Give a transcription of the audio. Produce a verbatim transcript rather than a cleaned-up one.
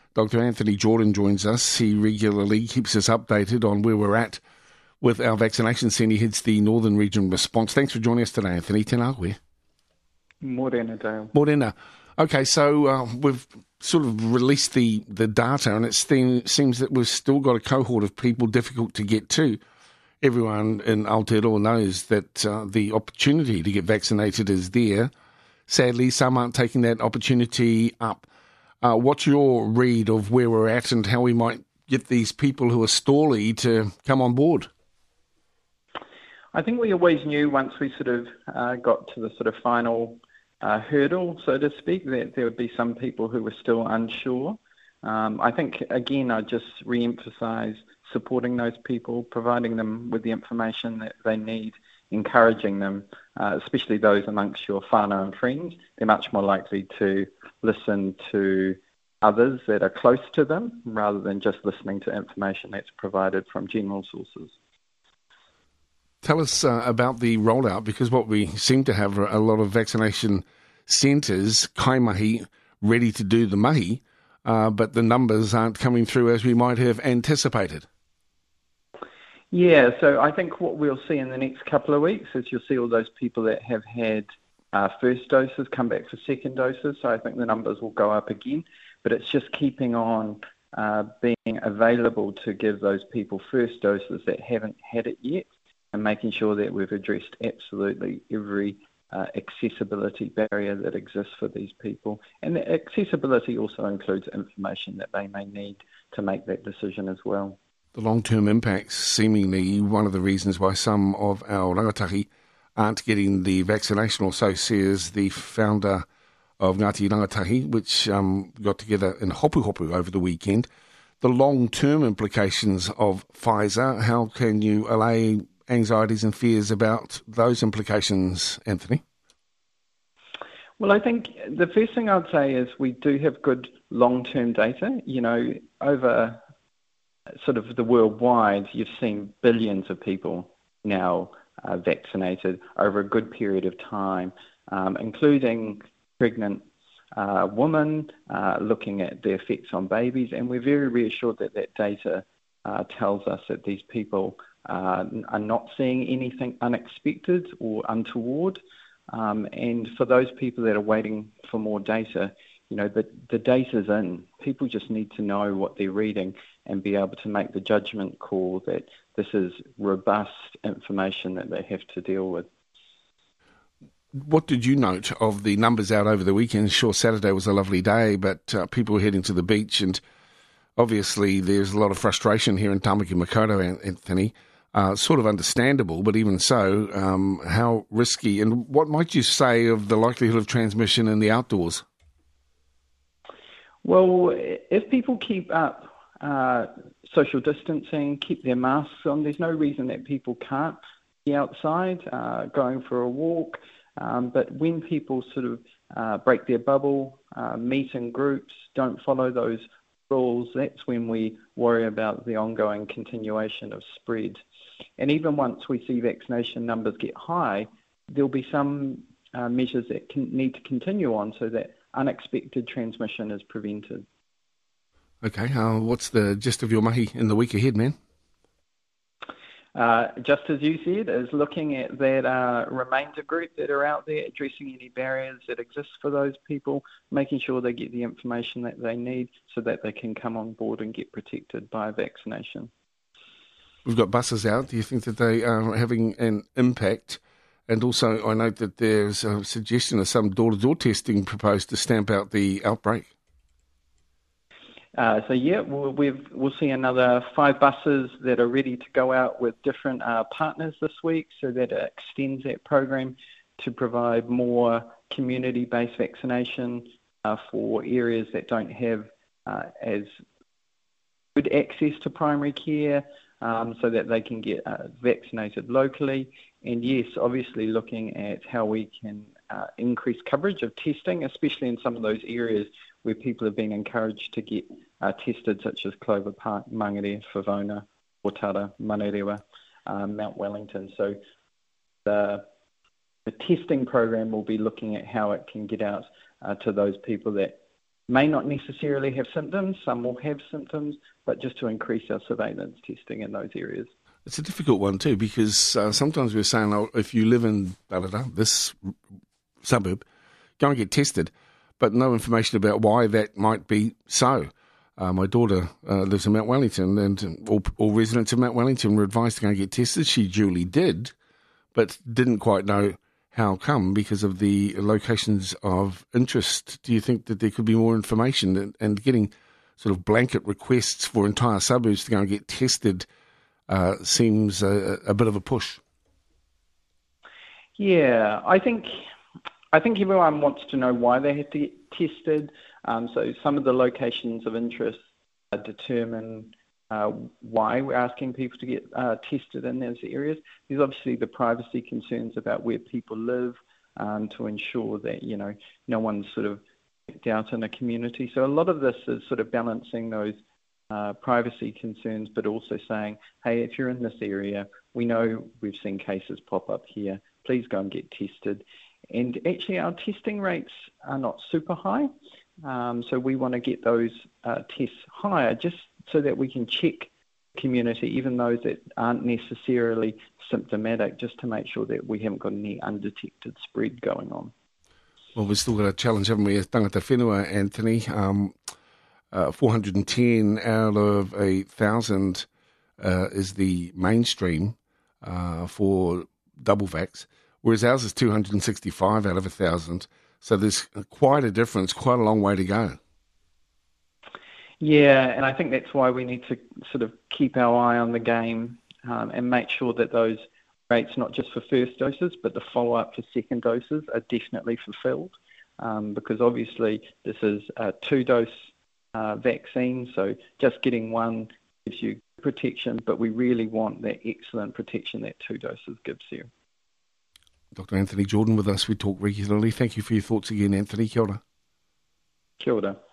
Doctor Anthony Jordan joins us. He regularly keeps us updated on where we're at with our vaccination centre. He heads the Northern Region response. Thanks for joining us today, Anthony. Tēnā koe. Morena, Dale. Morena. Okay, so uh, we've sort of released the, the data, and it seems that we've still got a cohort of people difficult to get to. Everyone in Aotearoa knows that uh, the opportunity to get vaccinated is there. Sadly, some aren't taking that opportunity up. Uh, what's your read of where we're at and how we might get these people who are stally to come on board? I think we always knew once we sort of uh, got to the sort of final uh, hurdle, so to speak, that there would be some people who were still unsure. Um, I think, again, I just re-emphasise supporting those people, providing them with the information that they need, encouraging them, uh, especially those amongst your whānau and friends. They're much more likely to listen to others that are close to them rather than just listening to information that's provided from general sources. Tell us uh, about the rollout, because what we seem to have are a lot of vaccination centres, kaimahi, ready to do the mahi, uh, but the numbers aren't coming through as we might have anticipated. Yeah, so I think what we'll see in the next couple of weeks is you'll see all those people that have had uh, first doses come back for second doses, so I think the numbers will go up again, but it's just keeping on uh, being available to give those people first doses that haven't had it yet, and making sure that we've addressed absolutely every uh, accessibility barrier that exists for these people. And the accessibility also includes information that they may need to make that decision as well. The long-term impacts, seemingly one of the reasons why some of our rangatahi aren't getting the vaccination, or so says the founder of Ngāti Rangatahi, which um, got together in Hopu Hopu over the weekend. The long-term implications of Pfizer, how can you allay anxieties and fears about those implications, Anthony? Well, I think the first thing I'd say is we do have good long-term data. You know, over sort of the worldwide, you've seen billions of people now uh, vaccinated over a good period of time, um, including pregnant uh, women, uh, looking at the effects on babies, and we're very reassured that that data uh, tells us that these people uh, are not seeing anything unexpected or untoward. Um, and for those people that are waiting for more data, you know, the, the data's in. People just need to know what they're reading and be able to make the judgment call that this is robust information that they have to deal with. What did you note of the numbers out over the weekend? Sure, Saturday was a lovely day, but uh, people were heading to the beach, and obviously there's a lot of frustration here in Tamaki Makaurau, Anthony. Uh, sort of understandable, but even so, um, how risky, and what might you say of the likelihood of transmission in the outdoors? Well, if people keep up uh, social distancing, keep their masks on, there's no reason that people can't be outside uh, going for a walk. Um, but when people sort of uh, break their bubble, uh, meet in groups, don't follow those rules, that's when we worry about the ongoing continuation of spread. And even once we see vaccination numbers get high, there'll be some uh, measures that can need to continue on so that unexpected transmission is prevented. Okay, uh, what's the gist of your mahi in the week ahead, man? Uh, just as you said, is looking at that uh, remainder group that are out there, addressing any barriers that exist for those people, making sure they get the information that they need so that they can come on board and get protected by vaccination. We've got buses out. Do you think that they are having an impact? And also, I note that there's a suggestion of some door-to-door testing proposed to stamp out the outbreak. Uh, so yeah, we'll, we've, we'll see another five buses that are ready to go out with different uh, partners this week, so that it extends that program to provide more community-based vaccination uh, for areas that don't have uh, as good access to primary care, um, so that they can get uh, vaccinated locally. And yes, obviously looking at how we can uh, increase coverage of testing, especially in some of those areas where people have been encouraged to get uh, tested, such as Clover Park, Mangere, Favona, Otara, Manurewa, um, Mount Wellington. So the, the testing program will be looking at how it can get out uh, to those people that may not necessarily have symptoms, some will have symptoms, but just to increase our surveillance testing in those areas. It's a difficult one too, because uh, sometimes we're saying, oh, if you live in da, da, da, this suburb, go and get tested, but no information about why that might be so. Uh, my daughter uh, lives in Mount Wellington, and all, all residents of Mount Wellington were advised to go and get tested. She duly did, but didn't quite know how come because of the locations of interest. Do you think that there could be more information, and, and getting sort of blanket requests for entire suburbs to go and get tested uh, seems a, a bit of a push? Yeah, I think I think everyone wants to know why they have to get tested. Um, so some of the locations of interest uh, determine uh, why we're asking people to get uh, tested in those areas. There's obviously the privacy concerns about where people live um, to ensure that, you know, no one's sort of picked out in a community. So a lot of this is sort of balancing those uh, privacy concerns, but also saying, hey, if you're in this area, we know we've seen cases pop up here, please go and get tested. And actually our testing rates are not super high. Um, so we want to get those uh, tests higher just so that we can check community, even those that aren't necessarily symptomatic, just to make sure that we haven't got any undetected spread going on. Well, we've still got a challenge, haven't we, as tangata whenua, Anthony? Um, uh, four hundred ten out of a thousand uh, is the mainstream uh, for double vax, whereas ours is two hundred sixty-five out of a thousand. So there's quite a difference, quite a long way to go. Yeah, and I think that's why we need to sort of keep our eye on the game um, and make sure that those rates, not just for first doses, but the follow-up for second doses, are definitely fulfilled. Um, because obviously this is a two-dose uh, vaccine, so just getting one gives you protection, but we really want that excellent protection that two doses gives you. Doctor Anthony Jordan with us. We talk regularly. Thank you for your thoughts again, Anthony. Kia ora. Kia ora.